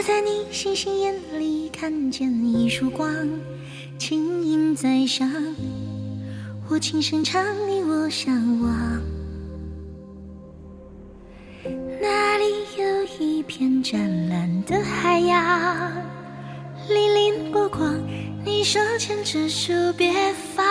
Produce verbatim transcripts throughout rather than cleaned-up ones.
在你星星眼里看见一束光，轻盈在上，我轻声唱你我向往。那里有一片湛蓝的海洋，粼粼波光，你手牵着手别放。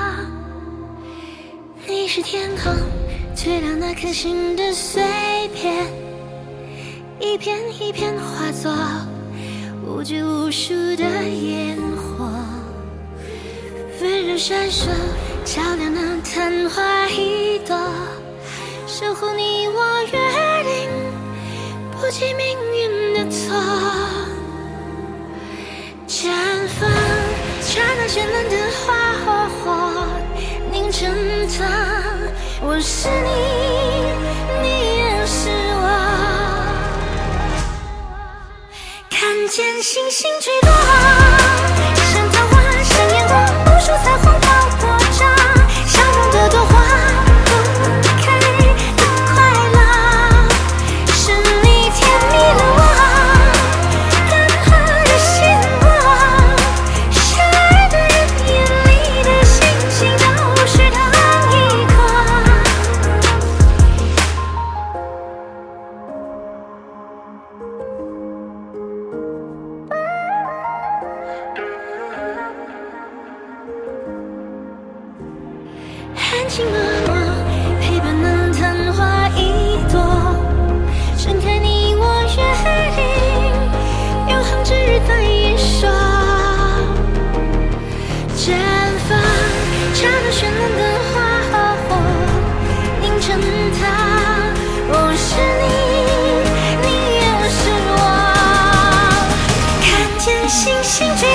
你是天空最亮那颗星的碎片，一片一片化作无拘无束的烟火，温柔闪烁，照亮那昙花一朵，守护你我约定，不计命运的错。绽放，刹那绚烂的花火火凝成汤，我是你，你也是我。看见星星坠落，像桃花，像烟火，无数彩虹爆破着相拥的朵花，分开的快乐，是你甜蜜了我，任何的星光，相爱的人眼里的星星都是同一颗。含情脉脉，陪伴那昙花一朵，盛开你我约定，永恒之日在一说。绽放，刹那绚烂的花和火凝成汤，我是你，你也是我。看见星星坠